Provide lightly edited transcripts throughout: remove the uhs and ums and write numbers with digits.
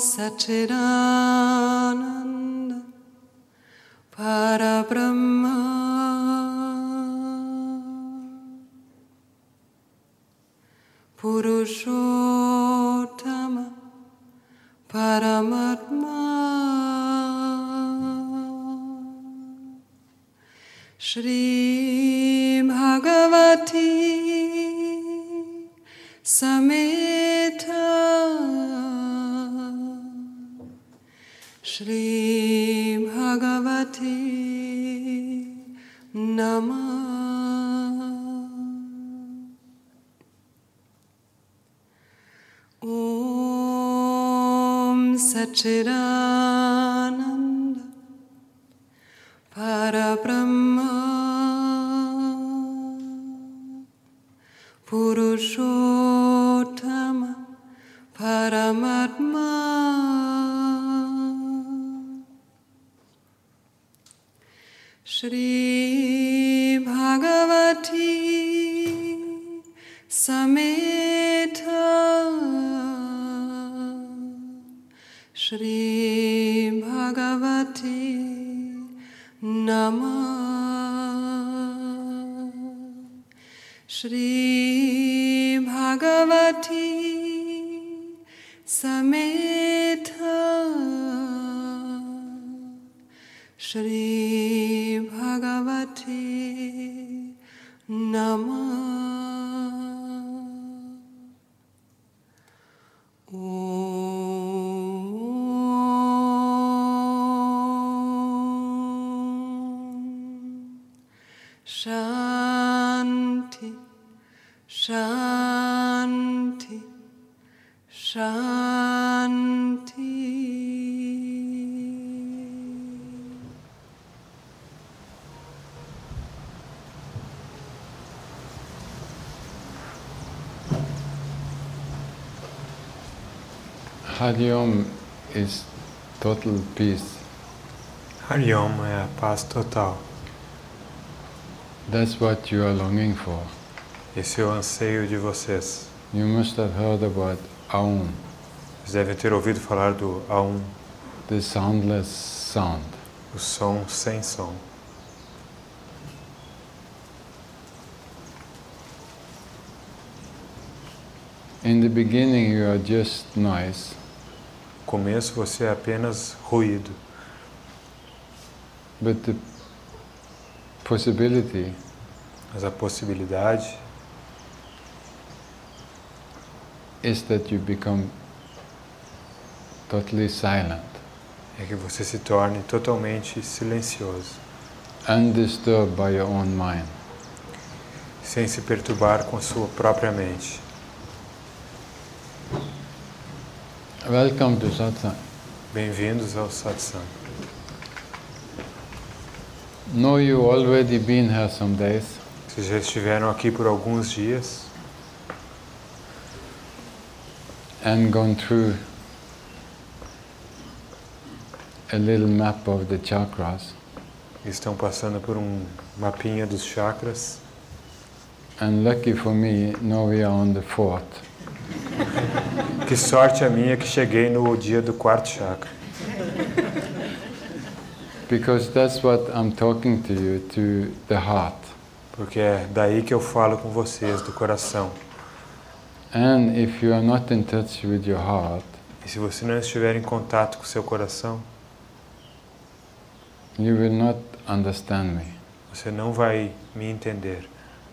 Satchidananda Parabrahma Purushottama Paramatma Shri Bhagavati Sameta Shri Bhagavati Namah Om Satchidananda Parabrahma Purushottama Paramatma Shri Bhagavati Sameta Shri Bhagavati Namah Shri Bhagavati Sameta Shri Bhagavati Namah Shanti, Shanti, Shanti. Hari Om is total peace. Hari Om é a paz total. That's what you are longing for. Esse é o anseio de vocês. You must have heard about Aum, Vocês devem ter ouvido falar do Aum, the soundless sound. o som sem som. In the beginning you are just noise, No começo você é apenas ruído, but the possibility mas a possibilidade is that you become totally silent, é que você se torne totalmente silencioso, undisturbed by your own mind. sem se perturbar com a sua própria mente. Welcome to Satsang. Bem-vindos ao Satsang. Know you already been here some days, Vocês já estiveram aqui por alguns dias and gone through a little map of the chakras, e estão passando por um mapinha dos chakras. and lucky for me, now we are on the fourth. Que sorte a minha que cheguei no dia do quarto chakra. Because that's what I'm talking to you, to the heart. Porque é daí que eu falo com vocês, do coração. And if you are not in touch with your heart, E se você não estiver em contato com o seu coração, you will not understand me. você não vai me entender.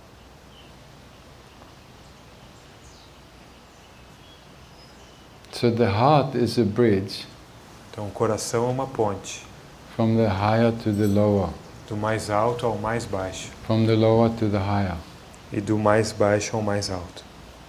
So the heart is a bridge Então o coração é uma ponte, from the higher to the lower, do mais alto ao mais baixo, from the lower to the higher. e do mais baixo ao mais alto.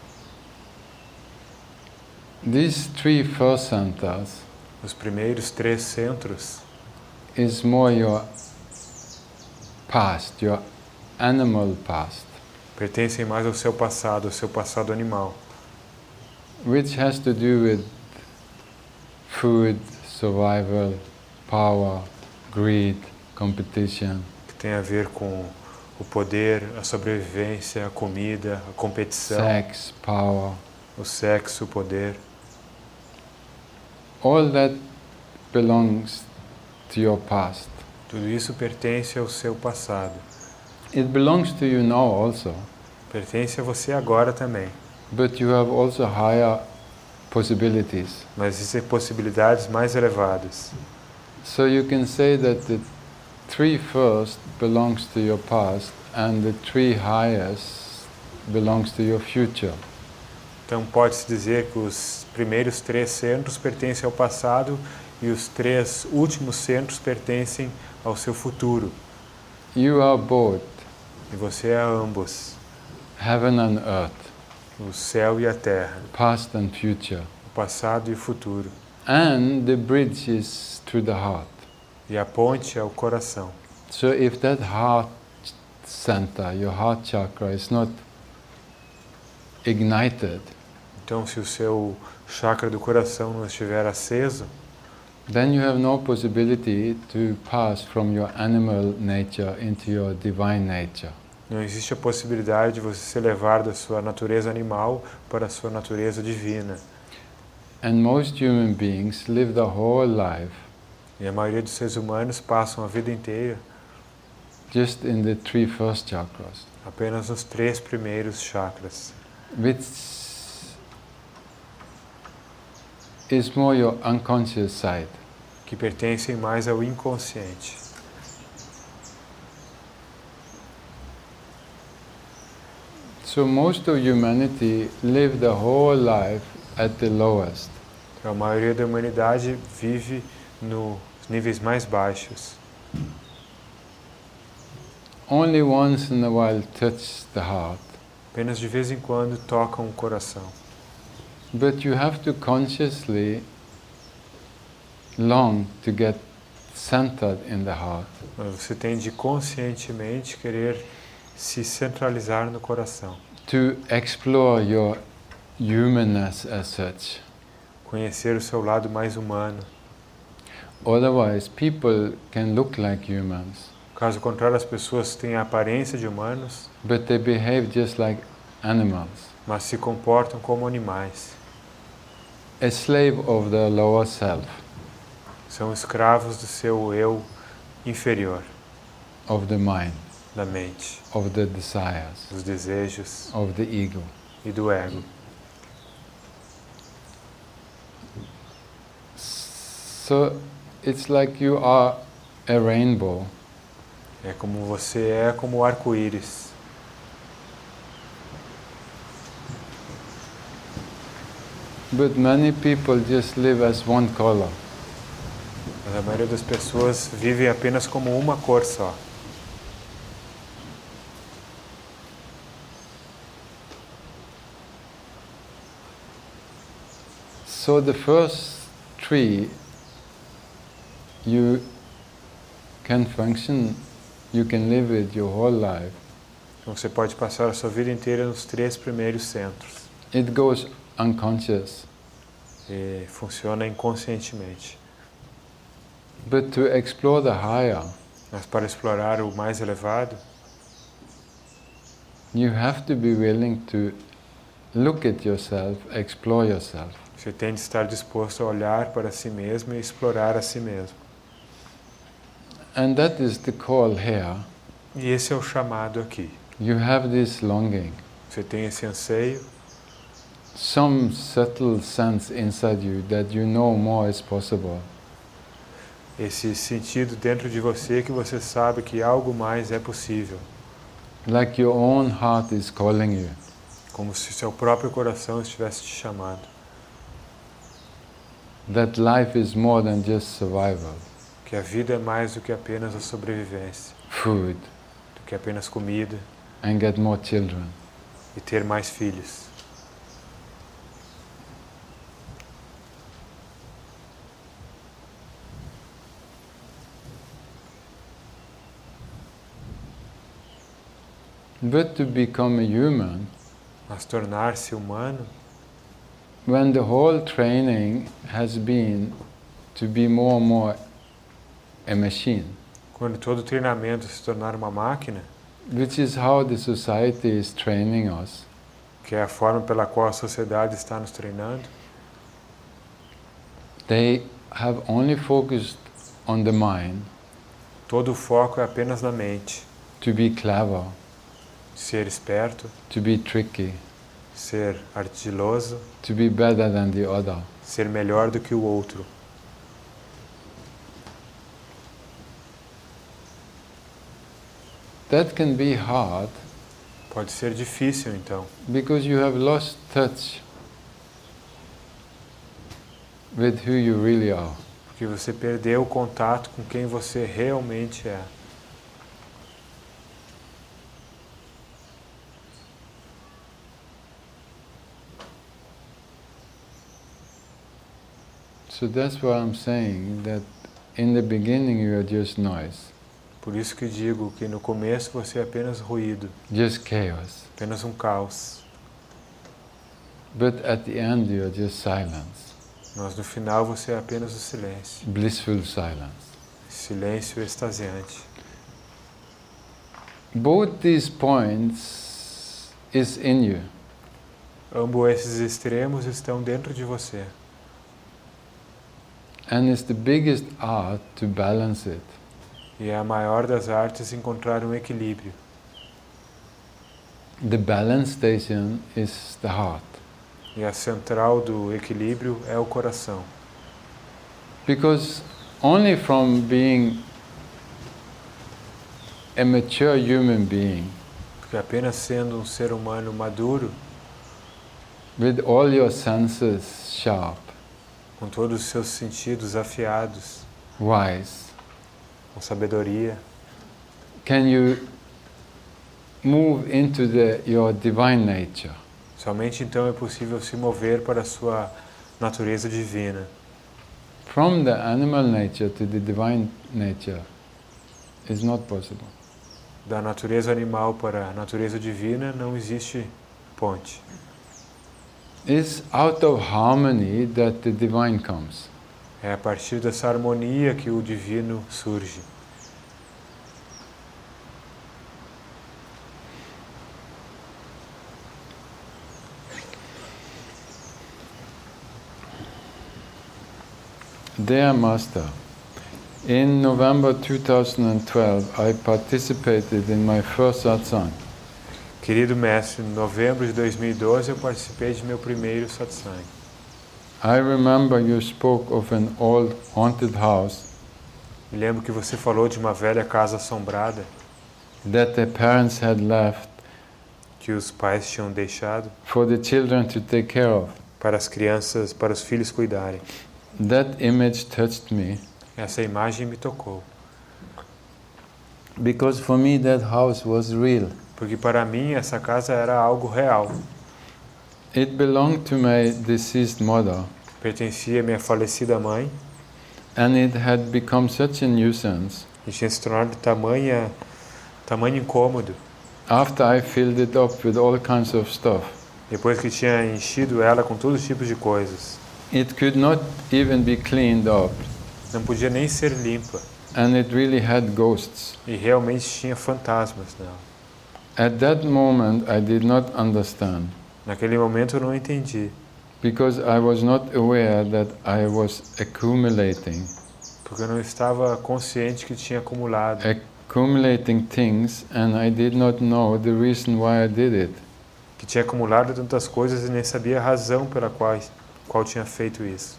These three first centers Os primeiros 3 centros is more your past, your animal past, pertencem mais ao seu passado animal, which has to do with food, survival, power, greed, competition. que tem a ver com o poder, a sobrevivência, a comida, a competição, Sex, power. o sexo, o poder. all that belongs to your past. Tudo isso pertence ao seu passado. It belongs to you now also, Pertence a você agora também. but you have also higher possibilities. Mas existem possibilidades mais elevadas. So you can say that the 3 first belongs to your past and the 3 highest belongs to your future. Então pode-se dizer que os primeiros 3 centros pertencem ao passado e os 3 últimos centros pertencem ao seu futuro. You are both, E você é ambos, heaven and earth, o céu e a terra, past and future. o passado e o futuro. And the bridge is through the heart. E a ponte é o coração. So if that heart center, your heart chakra, is not ignited, Então, se o seu chakra do coração não estiver aceso, then you have no possibility to pass from your animal nature into your divine nature. não existe a possibilidade de você se elevar da sua natureza animal para a sua natureza divina. And most human beings live the whole life E a maioria dos seres humanos passam a vida inteira just in the 3 first chakras, apenas nos 3 primeiros chakras, which is more your unconscious side. que pertencem mais ao inconsciente. So most of humanity live the whole life at the lowest. Então, a maioria da humanidade vive nos níveis mais baixos. Only once in a while touch the heart. Apenas de vez em quando tocam o coração. But you have to consciously long to get centered in the heart. Mas você tem de conscientemente querer se centralizar no coração. To explore your humanness as such. Conhecer o seu lado mais humano. Otherwise, people can look like humans, Caso contrário, as pessoas têm a aparência de humanos, but they behave just like animals. mas se comportam como animais. A slave of the lower self, São escravos do seu eu inferior, of the mind, da mente, of the desires, dos desejos of the ego. e do ego. So it's like you are a rainbow, É como você é como o arco-íris. but many people just live as one color. Mas a maioria das pessoas vivem apenas como uma cor só. So the first 3, you can function, you can live it your whole life. Então você pode passar a sua vida inteira nos 3 primeiros centros. It goes unconscious. E funciona inconscientemente. But to explore the higher, Mas para explorar o mais elevado, you have to be willing to look at yourself, explore yourself. você tem de estar disposto a olhar para si mesmo e explorar a si mesmo. And that is the call here. E esse é o chamado aqui. You have this longing, Você tem esse anseio, some subtle sense inside you that you know more is possible. esse sentido dentro de você que você sabe que algo mais é possível. Like your own heart is calling you. Como se seu próprio coração estivesse te chamando. That life is more than just survival, Que a vida é mais do que apenas a sobrevivência, food, do que apenas comida and get more children. e ter mais filhos. But to become a human, Mas tornar-se humano, when the whole training has been to be more and more a machine, quando todo treinamento se tornar uma máquina, which is how the society is training us, que é a forma pela qual a sociedade está nos treinando, they have only focused on the mind Todo o foco é apenas na mente. to be clever, Ser esperto, to be tricky, ser ardiloso, to be better than the other. ser melhor do que o outro. That can be hard Pode ser difícil, então, because you have lost touch with who you really are. porque você perdeu o contato com quem você realmente é. So that's why I'm saying that in the beginning you are just noise, Por isso que digo que no começo você é apenas ruído, just chaos. apenas um caos. But at the end you are just silence, Mas no final você é apenas o silêncio. blissful silence. Silêncio extasiante. Both these points is in you. Ambos esses extremos estão dentro de você. And it's the biggest art to balance it. E é a maior das artes encontrar um equilíbrio. The balance station is the heart. E a central do equilíbrio é o coração. Because only from being a mature human being, Porque apenas sendo um ser humano maduro, with all your senses sharp, com todos os seus sentidos afiados, wise, com sabedoria, can you move into your divine nature. somente então é possível se mover para a sua natureza divina. From the animal nature to the divine nature is not possible. Da natureza animal para a natureza divina não existe ponte. It's out of harmony that the divine comes. É a partir dessa harmonia que o divino surge. Dear Master, in November 2012 I participated in my first satsang. Querido mestre, em novembro de 2012 eu participei de meu primeiro satsang. I remember you spoke of an old haunted house Me lembro que você falou de uma velha casa assombrada that the parents had left que os pais tinham deixado for the children to take care of. para as crianças, para os filhos cuidarem. That image touched me Essa imagem me tocou, because for me that house was real. porque para mim essa casa era algo real. It belonged to my deceased mother, Pertencia à minha falecida mãe and it had become such a nuisance e tinha se tornado tamanho incômodo after I filled it up with all kinds of stuff. depois que tinha enchido ela com todos os tipos de coisas. It could not even be cleaned up, Não podia nem ser limpa and it really had ghosts. e realmente tinha fantasmas nela. At that moment I did not understand, Naquele momento eu não entendi, because I was not aware that I was accumulating porque eu não estava consciente que tinha acumulado things, and I did not know the reason why I did it. tantas coisas e nem sabia a razão pela qual tinha feito isso.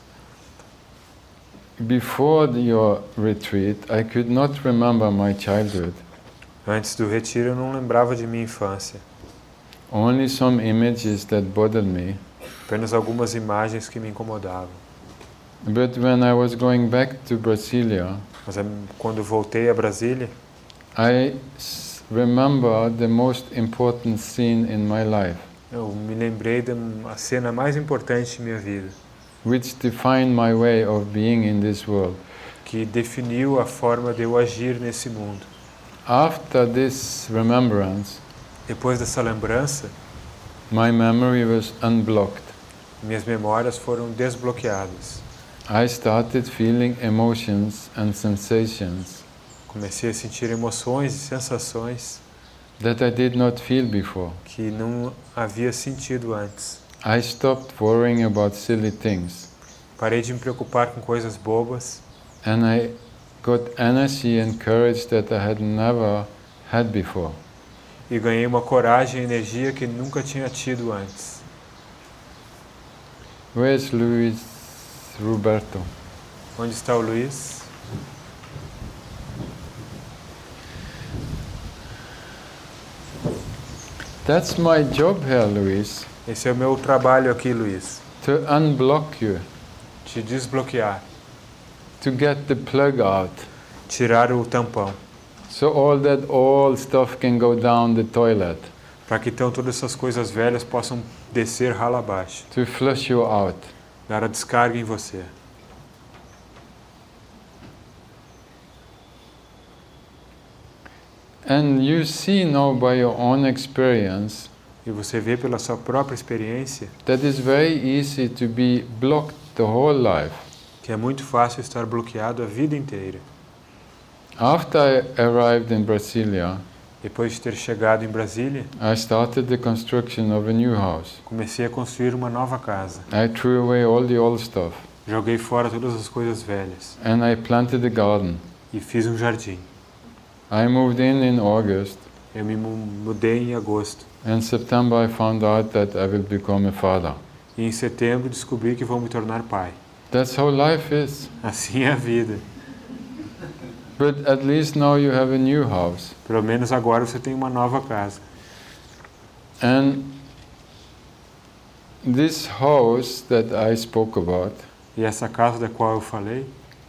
Before your retreat, I could not remember my childhood. Antes do retiro eu não lembrava de minha infância, Only some images that bothered me. apenas algumas imagens que me incomodavam. But when I was going back to Brasilia, Mas quando voltei a Brasília, I remember the most important scene in my life, eu me lembrei da cena mais importante de minha vida, which defined my way of being in this world. que definiu a forma de eu agir nesse mundo. After this remembrance, Depois dessa lembrança, my memory was unblocked. minhas memórias foram desbloqueadas. I started feeling emotions and sensations Comecei a sentir emoções e sensações that I did not feel before. que não havia sentido antes. I stopped worrying about silly things. Parei de me preocupar com coisas bobas and I got energy and courage that I had never had before. e ganhei uma coragem e energia que nunca tinha tido antes. Where's Luis Roberto? Onde está o Luiz? That's my job here, Luis, Esse é o meu trabalho aqui, Luiz. to unblock you, Te desbloquear, to get the plug out, tirar o tampão, so all that old stuff can go down the toilet, para que então todas essas coisas velhas possam descer rala abaixo, to flush you out. dar a descarga em você. And you see now by your own experience E você vê pela sua própria experiência that it's very easy to be blocked the whole life. que é muito fácil estar bloqueado a vida inteira. After I arrived in Brasilia, Depois de ter chegado em Brasília, I started the construction of a new house. comecei a construir uma nova casa. I threw away all the old stuff Joguei fora todas as coisas velhas and I planted a garden. e fiz um jardim. I moved in August. Eu me mudei em agosto. In September I found out that I will become a father. E em setembro descobri que vou me tornar pai. That's how life is. Assim é a vida. But at least now you have a new house. Pelo menos agora você tem uma nova casa. And this house that I spoke about, E essa casa da qual eu falei,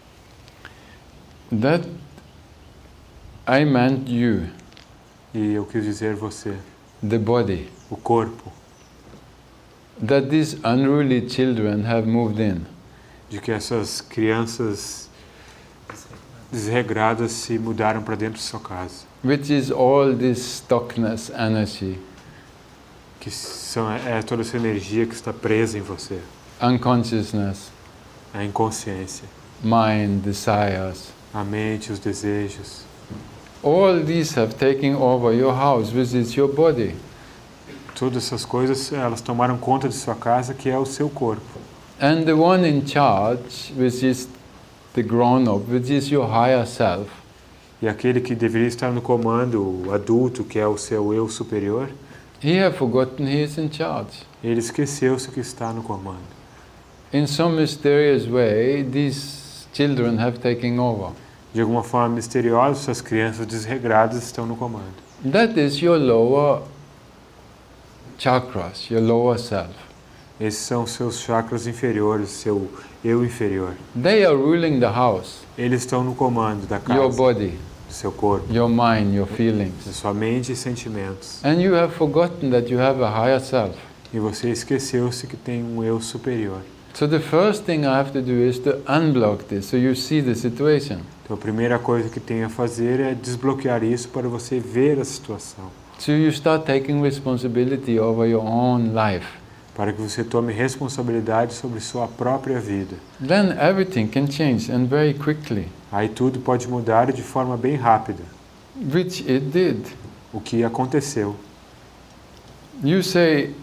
that I meant you, e eu quis dizer você, the body, o corpo, that these unruly children have moved in. de que essas crianças desregradas se mudaram para dentro de sua casa. Which is all this stuckness energy, Que é toda essa energia que está presa em você. unconsciousness, A inconsciência, mind, desires. a mente, os desejos. All these have taken over your house, which is your body. Todas essas coisas, elas tomaram conta de sua casa, que é o seu corpo. And the one in charge, which is the grown-up, which is your higher self, E aquele que deveria estar no comando, o adulto, que é o seu eu superior, he have forgotten he is in charge. ele esqueceu-se que está no comando. In some mysterious way, these children have taken over. De alguma forma misteriosa, suas crianças desregradas estão no comando. That is your lower chakras, your lower self. Esses são seus chakras inferiores, seu eu inferior. They are ruling the house, Eles estão no comando da casa, your body, do seu corpo, your mind, your da feelings. sua mente e sentimentos. And you have forgotten that you have a higher self. E você esqueceu-se que tem um eu superior. So the first thing I have to do is to unblock this, so you see the situation. Então a primeira coisa que tem a fazer é desbloquear isso para você ver a situação. So you start taking responsibility over your own life. Para que você tome responsabilidade sobre sua própria vida. Then everything can change, and very quickly, Aí tudo pode mudar de forma bem rápida. which it did. O que aconteceu. You say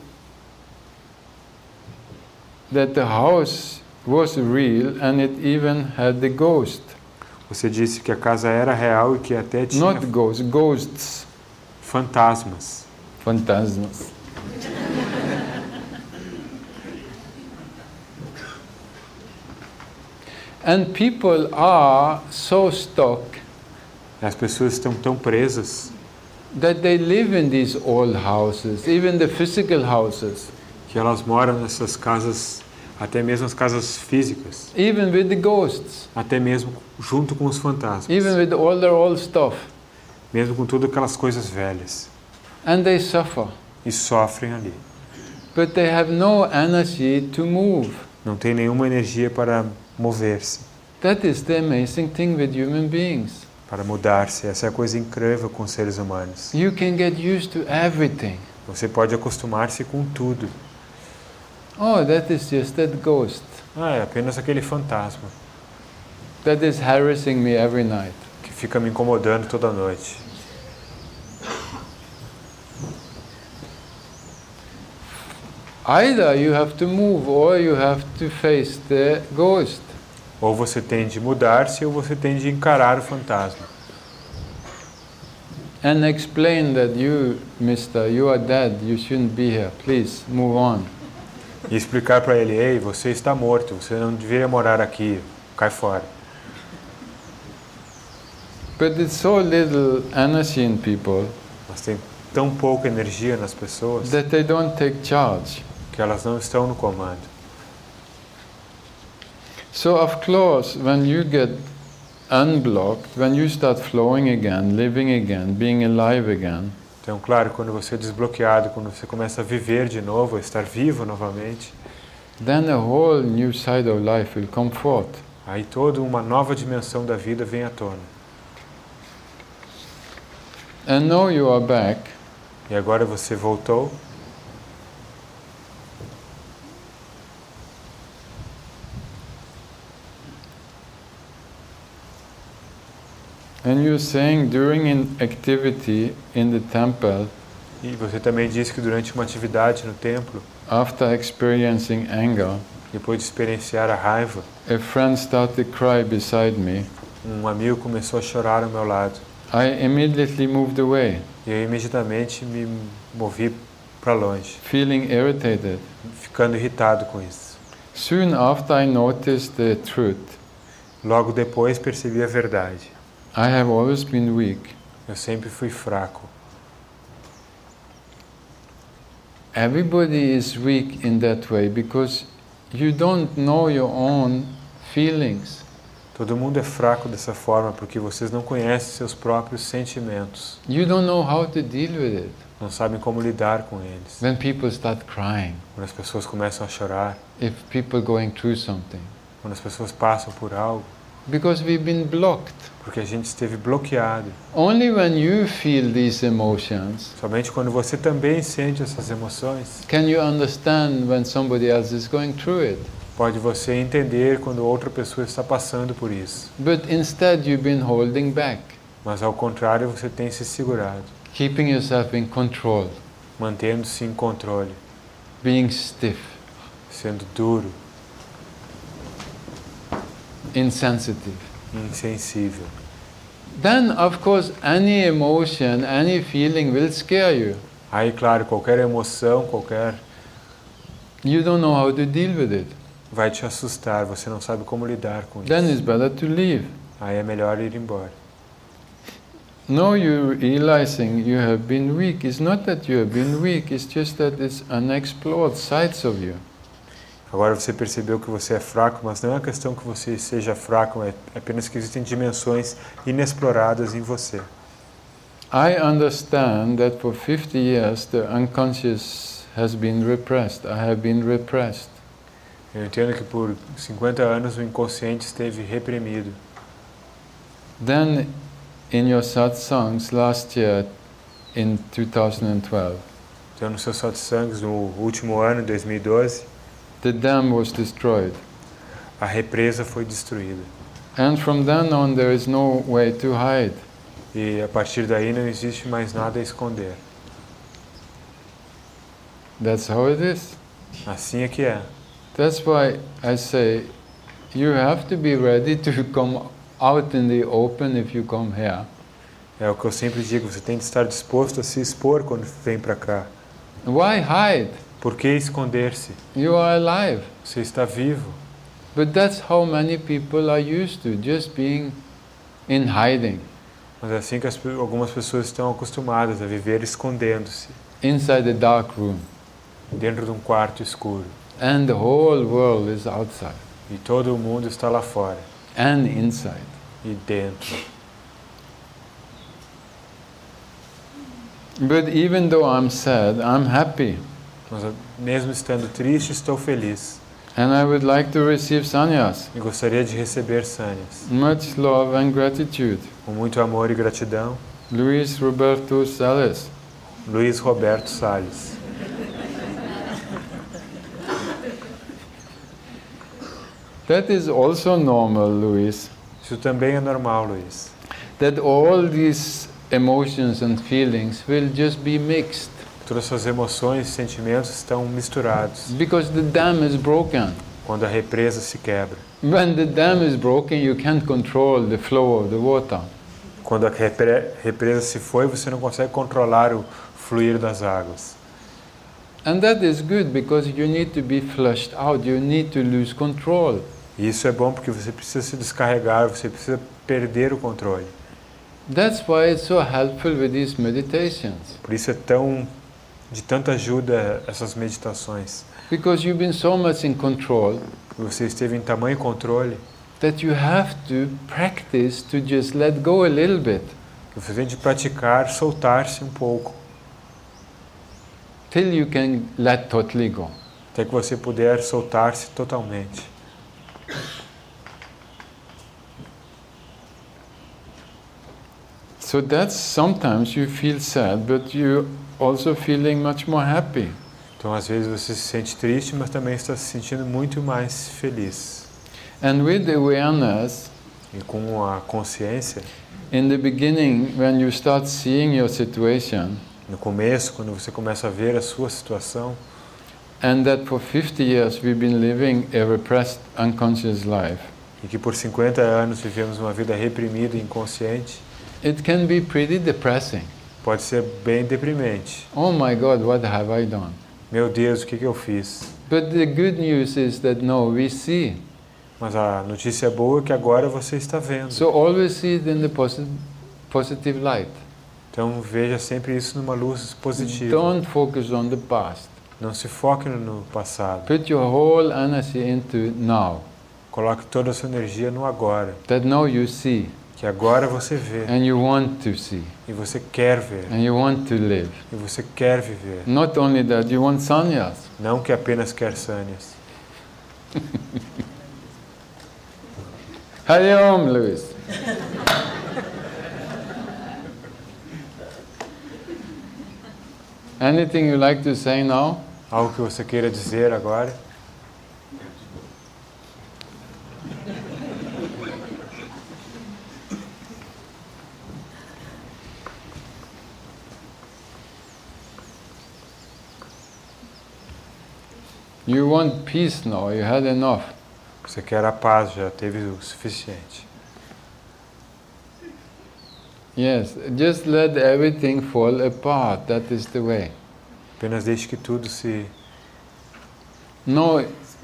that the house was real and it even had the ghost. Você disse que a casa era real e que até tinha Not ghosts, ghosts. fantasmas. Phantasmas. And people are so stuck As pessoas estão tão presas that they live in these old houses, even the physical houses, que elas moram nessas casas, até mesmo as casas físicas, even with the ghosts, até mesmo junto com os fantasmas, even with all their old stuff. mesmo com todas aquelas coisas velhas, And they suffer. e sofrem ali. But they have no energy to move. Não tem nenhuma energia para mover-se, That is the amazing thing with human beings. para mudar-se. Essa é a coisa incrível com os seres humanos. You can get used to everything. Você pode acostumar-se com tudo. Oh, that is just that ghost É apenas aquele fantasma that is harassing me every night. que fica me incomodando toda noite. Either you have to move or you have to face the ghost. Ou você tem de mudar-se ou você tem de encarar o fantasma. And explain that you, mister, you are dead, you shouldn't be here. Please, move on. E explicar para ele, ei, você está morto, você não deveria morar aqui, cai fora. But it's so little energy in people Mas tem tão pouca energia nas pessoas that they don't take charge. que elas não estão no comando. So of course, when you get unblocked, when you start flowing again, living again, being alive again, Então, claro, quando você é desbloqueado, quando você começa a viver de novo, a estar vivo novamente, then a whole new side of life will come forth. aí toda uma nova dimensão da vida vem à tona. And now you are back, E agora você voltou, and you're saying during an activity in the temple, e você também disse que durante uma atividade no templo, after experiencing anger, depois de experienciar a raiva, a friend started to cry beside me. um amigo começou a chorar ao meu lado. I immediately moved away, E eu imediatamente me movi para longe, feeling irritated. ficando irritado com isso. Soon after I noticed the truth. Logo depois percebi a verdade. I have always been weak. Eu sempre fui fraco. Everybody is weak in that way because you don't know your own feelings. Todo mundo é fraco dessa forma porque vocês não conhecem seus próprios sentimentos. You don't know how to deal with it. Não sabem como lidar com eles. When people start crying, Quando as pessoas começam a chorar, if people going through something, quando as pessoas passam por algo, because we've been blocked. porque a gente esteve bloqueado. Only when you feel these emotions Somente quando você também sente essas emoções, can you understand when somebody else is going through it. pode você entender quando outra pessoa está passando por isso. But instead you've been holding back, Mas ao contrário, você tem se segurado, keeping yourself in control, mantendo-se em controle, being stiff, sendo duro, insensitive. insensível. Then, of course, any emotion, any feeling will scare you. Aí, claro, qualquer emoção, You don't know how to deal with it. vai te assustar, você não sabe como lidar com Then isso. it's better to leave. Aí é melhor ir embora. Now you're realizing you have been weak. It's not that you have been weak, it's just that it's unexplored sides of you. Agora você percebeu que você é fraco, mas não é uma questão que você seja fraco, é apenas que existem dimensões inexploradas em você. I understand that for 50 years the unconscious has been repressed. I have been repressed. Eu entendo que por 50 anos o inconsciente esteve reprimido. Then, in your satsangs last year, in 2012, Então, nos seus satsangs, no último ano, em 2012, the dam was destroyed. a represa foi destruída. And from then on there is no way to hide. E a partir daí não existe mais nada a esconder. That's how it is. Assim é que é. That's why I say you have to be ready to come out in the open if you come here. É o que eu sempre digo, você tem de estar disposto a se expor quando vem para cá. Why hide? Por que esconder-se? You are alive. Você está vivo. But that's how many people are used to, just being in hiding, Mas é assim que algumas pessoas estão acostumadas a viver escondendo-se inside the dark room. dentro de um quarto escuro. And the whole world is outside E todo o mundo está lá fora and inside. e dentro. But even though I'm sad, I'm happy. Mas mesmo estando triste, estou feliz. And I would like to receive sannyas. E gostaria de receber sânias. Much love and gratitude. Com muito amor e gratidão, Luis Roberto Salles. Luiz Roberto Salles. That is also normal, Luis. Isso também é normal, Luiz. That all these emotions and feelings will just be mixed. todas as suas emoções e sentimentos estão misturados. Because the dam is broken. Quando a represa se quebra. When the dam is broken, you can't control the flow of the water. Quando a represa se foi, você não consegue controlar o fluir das águas. And that is good because you need to be flushed out, you need to lose control. E isso é bom porque você precisa se descarregar, você precisa perder o controle. That's why it's so helpful with these meditations. Por isso é de tanta ajuda essas meditações. Because you've been so much in control Você esteve em tamanho controle that you have to practice to just let go a little bit que você tem de praticar, soltar-se um pouco, till you can let totally go. até que você puder soltar-se totalmente. So that's sometimes you feel sad, but you're also feeling much more happy. Então, às vezes você se sente triste, mas também está se sentindo muito mais feliz. And with awareness, E com a consciência, in the beginning, when you start seeing your situation, no começo, quando você começa a ver a sua situação, and that for 50 years we've been living a repressed, unconscious life, e que por 50 anos vivemos uma vida reprimida e inconsciente, it can be pretty depressing. pode ser bem deprimente. Oh my God, what have I done? Meu Deus, o que eu fiz? But the good news is that no, we see. Mas a notícia boa é que agora você está vendo. So always see it in the positive light. Então veja sempre isso numa luz positiva. Don't focus on the past. Não se foque no passado. Put your whole energy into now. Coloque toda a sua energia no agora. That now you see, Que agora você vê. and you want to see, E você quer ver. and you want to live. E você quer viver. Not only that, you want sannyas. Não que apenas quer sânias. Hari Om, Luis. Anything you like to say now? Algo que você queira dizer agora? You want peace now, you had enough. Você quer a paz, já teve o suficiente. Yes, just let everything fall apart, that is the way. Apenas deixe que tudo se... No,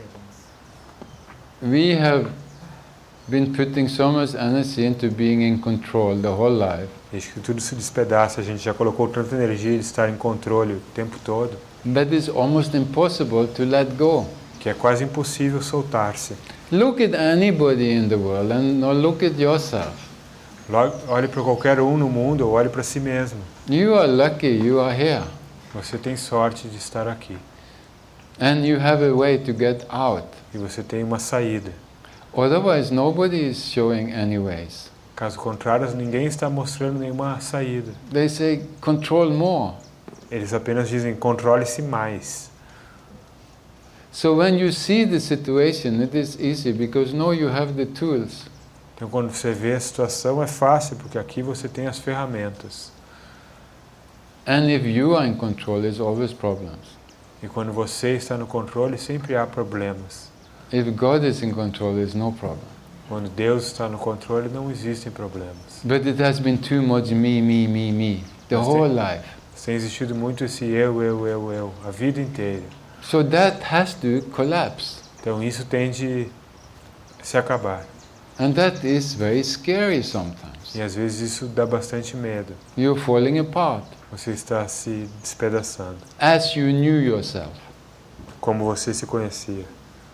we have been putting so much energy into being in control the whole life. Deixe que tudo se despedace. A gente já colocou tanta energia de estar em controle o tempo todo, That is almost impossible to let go. que é quase impossível soltar-se. Look at anybody in the world and now look at yourself. Olhe para qualquer um no mundo ou olhe para si mesmo. You are lucky you are here. Você tem sorte de estar aqui. And you have a way to get out. E você tem uma saída. Otherwise, nobody is showing any ways. Caso contrário, ninguém está mostrando nenhuma saída. They say, control more. Eles apenas dizem, controle-se mais. So when you see the situation, it is easy because now you have the tools. Então, quando você vê a situação, é fácil, porque aqui você tem as ferramentas. And if you are in control, there's always problems. E quando você está no controle, sempre há problemas. If God is in control, there's no problem. Quando Deus está no controle, não existem problemas. But it has been too much me, the Mas whole life. tem existido muito esse eu, a vida inteira. So that has to collapse. Então isso tem de se acabar. And that is very scary sometimes. E às vezes isso dá bastante medo. You're falling apart Você está se despedaçando. as you knew yourself. Como você se conhecia.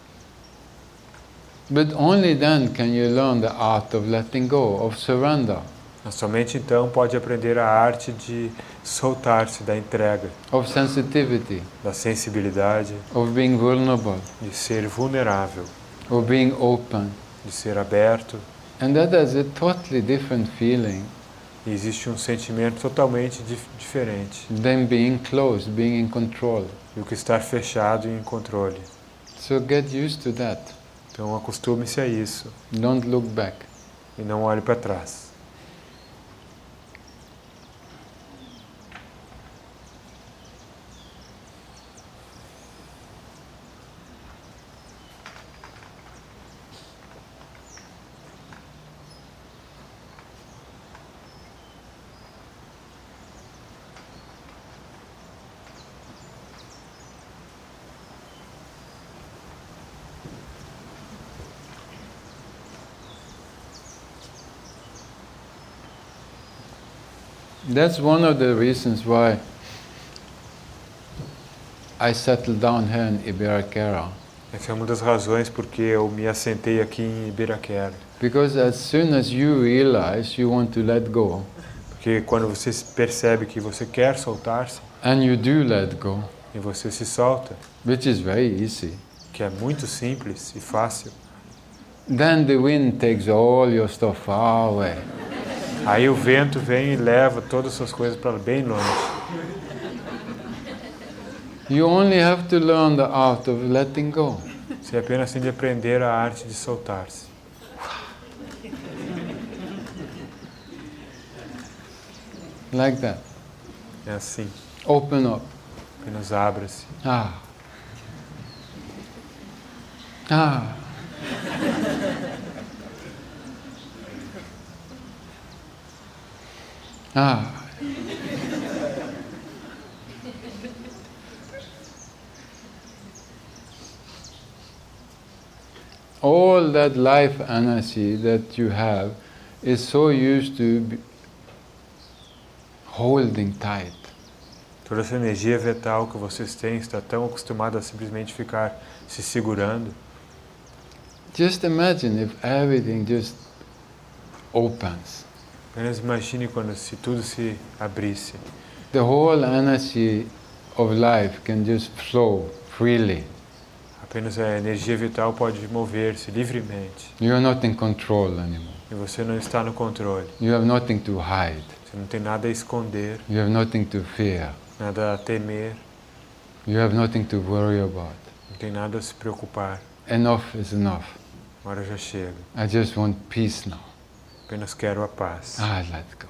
But only then can you learn the art of letting go, of surrender, Mas somente então pode aprender a arte de soltar-se da entrega, of sensitivity, da sensibilidade, of being vulnerable, de ser vulnerável, of being open. de ser aberto. And that is a totally different feeling E existe um sentimento totalmente diferente than being closed, being in control. do que estar fechado e em controle. So get used to that. Então acostume-se a isso Don't look back. e não olhe para trás. That's one of the reasons why I settled down here in Ibiraquera. Essa é uma das razões porque eu me assentei aqui em Ibiraquera. Because as soon as you realize you want to let go, Porque quando você percebe que você quer soltar-se, and you do let go, e você se solta, which is very easy, que é muito simples e fácil, then the wind takes all your stuff far away. aí o vento vem e leva todas as suas coisas para bem longe. You only have to learn the art of letting go. Você apenas tem de aprender a arte de soltar-se. Like that. É assim, Open up. apenas abra-se. Ah. Ah. Ah. All that life energy that you have is so used to holding tight. Toda essa energia vital que vocês têm está tão acostumada a simplesmente ficar se segurando. Just imagine if everything just opens. Apenas imagine quando se tudo se abrisse. The whole energy of life can just flow freely. Apenas a energia vital pode mover-se livremente. You are not in control anymore. E você não está no controle. You have nothing to hide. Você não tem nada a esconder, You have nothing to fear. nada a temer, You have nothing to worry about. não tem nada a se preocupar. Enough is enough. Agora já chega. I just want peace now. Apenas quero a paz. Ah, let go.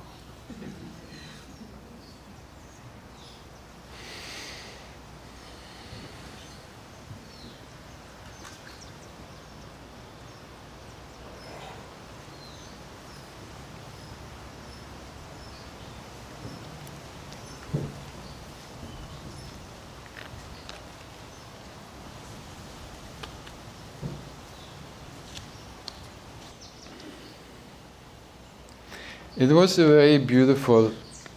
It was a very beautiful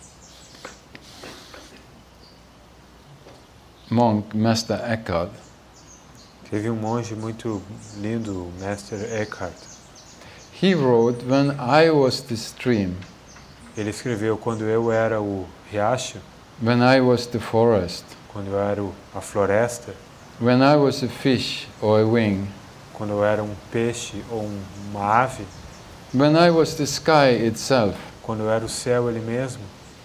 monk, Master Eckhart. Teve um monge muito lindo, o Mestre Eckhart. He wrote, "When I was the stream, Ele escreveu: quando eu era o riacho, when I was the forest, quando eu era a floresta, when I was a fish or a wing, quando eu era um peixe ou uma ave, when I was the sky itself, quando eu era o céu ele mesmo,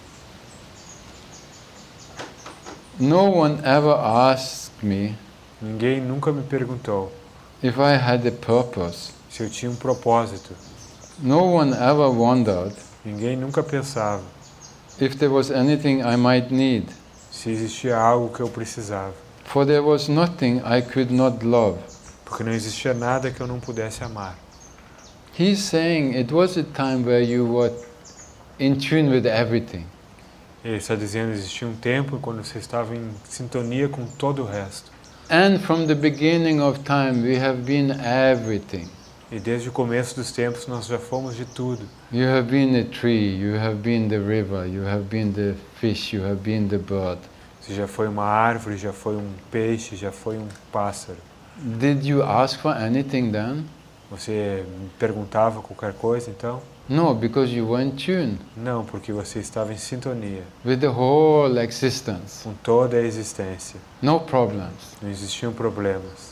no one ever asked me ninguém nunca me perguntou if I had a purpose. se eu tinha um propósito. No one ever wondered Ninguém nunca pensava if there was anything I might need, se existia algo que eu precisava, for there was nothing I could not love." porque não existia nada que eu não pudesse amar. He's saying it was a time where you were in tune with everything. Ele está dizendo que existia um tempo quando você estava em sintonia com todo o resto. And from the beginning of time we have been everything. E desde o começo dos tempos nós já fomos de tudo. You have been a tree, you have been the river, you have been the fish, you have been the bird. Você já foi uma árvore, já foi um peixe, já foi um pássaro. Did you ask for anything then? Você me perguntava qualquer coisa então? No, because you were in tune Não, porque você estava em sintonia with the whole existence. com toda a existência. No problems. Não existiam problemas.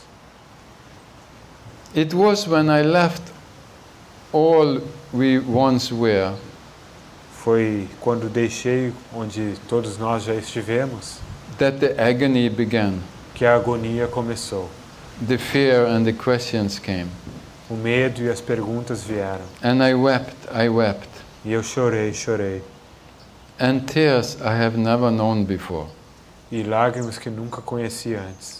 It was when I left all we once were Foi quando deixei onde todos nós já estivemos that the agony began. que a agonia começou. The fear and the questions came. O medo e as perguntas vieram. And I wept. E eu chorei, chorei. And tears I have never known before. E lágrimas que nunca conheci antes.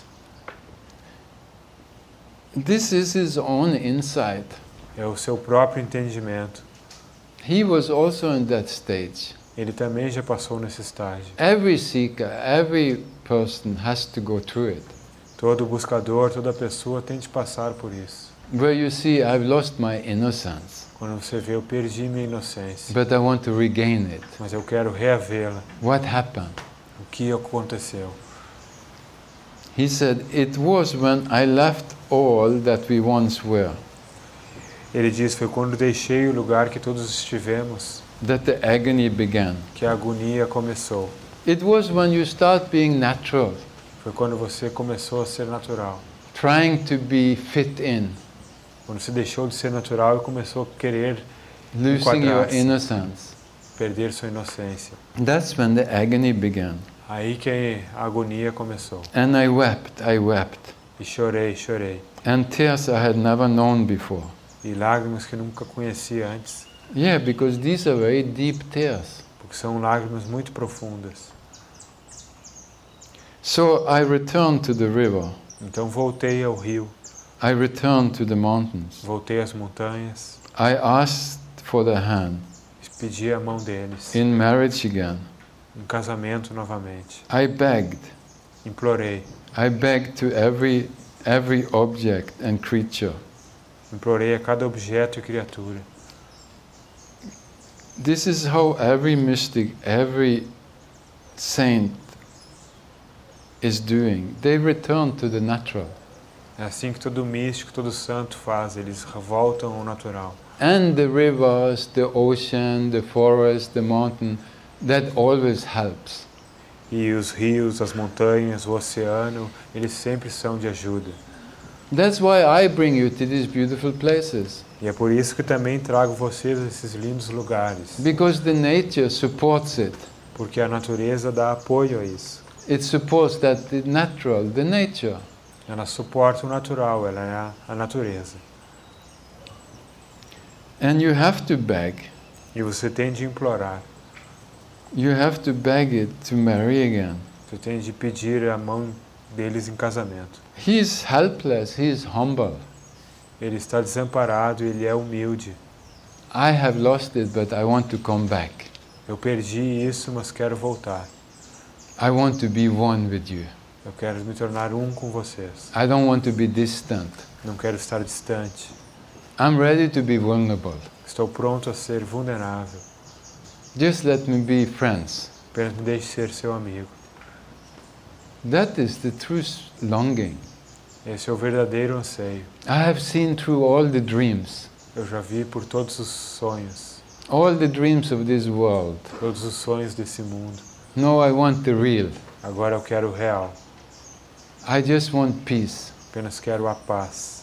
This is his own insight. É o seu próprio entendimento. He was also in that stage. Ele também já passou nesse estágio. Every seeker, every person has to go through it. Todo buscador, toda pessoa tem de passar por isso. Where you see, I've lost my innocence. Quando você vê, eu perdi minha inocência, but I want to regain it. mas eu quero reavê-la. What happened? O que aconteceu? He said, it was when I left all that we once were, Ele diz, foi quando deixei o lugar que todos estivemos, that the agony began. que a agonia começou. It was when you start being natural, Foi quando você começou a ser natural. trying to be fit in, Quando você deixou de ser natural e começou a querer losing your enquadrar-se, innocence. perder sua inocência. That's when the agony began. Aí que a agonia começou. And I wept, E chorei, chorei. and tears I had never known before. E lágrimas que nunca conhecia antes. Yeah, because these are very deep tears. Porque são lágrimas muito profundas. So I returned to the river, Então voltei ao rio, I returned to the mountains. voltei às montanhas, I asked for the hand pedi a mão deles, in marriage again. em casamento novamente. I begged Implorei to every object and creature. Implorei a cada objeto e criatura. This is how every mystic, every saint is doing. They return to the natural. É assim que todo místico, todo santo faz, eles voltam ao natural. And the rivers, the ocean, the forest, the mountain, that always helps. E os rios, as montanhas, o oceano, eles sempre são de ajuda. That's why I bring you to these beautiful places. E é por isso que também trago vocês a esses lindos lugares. Because the nature supports it. Porque a natureza dá apoio a isso. It supports that the natural, the nature. Ela suporta o natural, ela é a natureza. And you have to beg. E você tem de implorar. You have to beg it to marry again. Você tem de pedir a mão deles em casamento. He is helpless, he is humble. Ele está desamparado e ele é humilde. I have lost it, but I want to come back. Eu perdi isso, mas quero voltar. I want to be one with you. Eu quero me tornar um com vocês. I don't want to be distant. Não quero estar distante. I'm ready to be vulnerable. Estou pronto a ser vulnerável. Just let me be friends. Apenas me deixe ser seu amigo. That is the true longing. Esse é o verdadeiro anseio. I have seen through all the dreams. Eu já vi por todos os sonhos. All the dreams of this world. Todos os sonhos desse mundo. No, I want the real. Agora eu quero o real. I just want peace. Apenas quero a paz.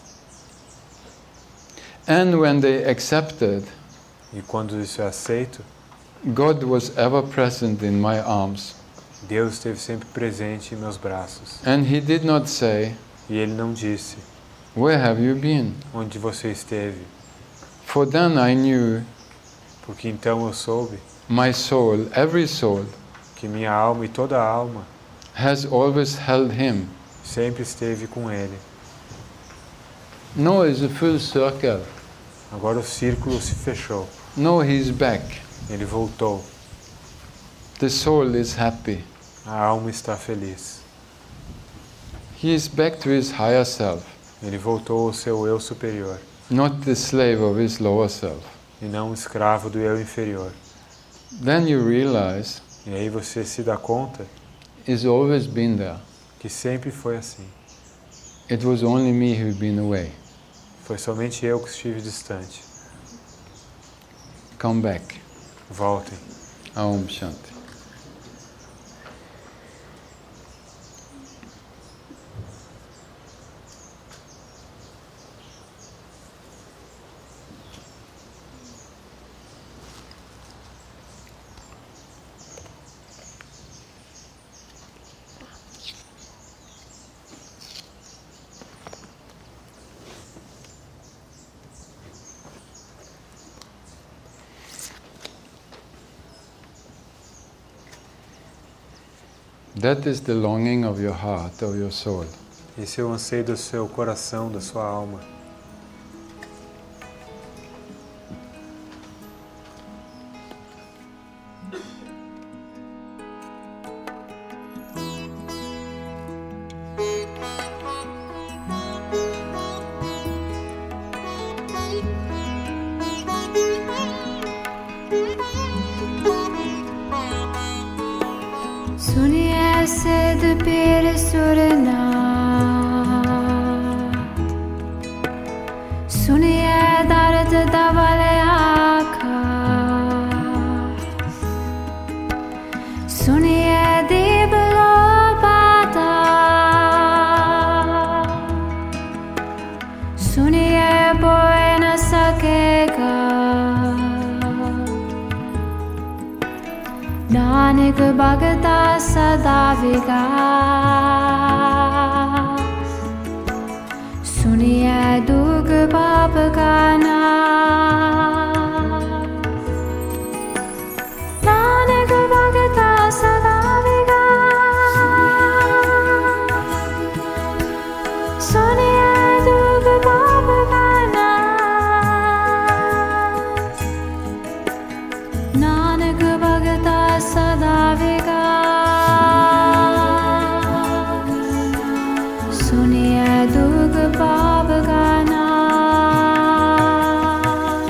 And when they accepted, E quando isso é aceito, God was ever present in my arms. Deus esteve sempre presente em meus braços. And He did not say, E Ele não disse, where have you been? onde você esteve? For then I knew Porque então eu soube my soul, every soul, que minha alma e toda a alma has always held Him. sempre esteve com Ele. No, it's a full circle. Agora o círculo se fechou. No, He's back. Ele voltou. The soul is happy. A alma está feliz. He is back to His higher self, Ele voltou ao seu eu superior not the slave of His lower self. e não um escravo do eu inferior. Then you realize E aí você se dá conta it's always been there. que sempre foi assim. It was only me who'd been away. Foi somente eu que estive distante. Come back. Voltem. Aum Shanti. That is the longing of your heart, of your soul. Esse é o anseio do seu coração, da sua alma. सुनिए सिद्ध पीर सुरनाथ, सुनिए दर्द दवाले आकाश, सुनिए दीपलो पाताल, सुनिए बोल न सकेगा। नानक भगता सदा विकास, सुनिए दुख पाप का नाश। नानक भगता सदा विकास, सुनिए दुख पाप का नाश। नानक भगता सदा विकास, सुनिए दुख पाप का नाश।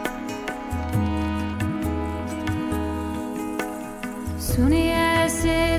सुनिए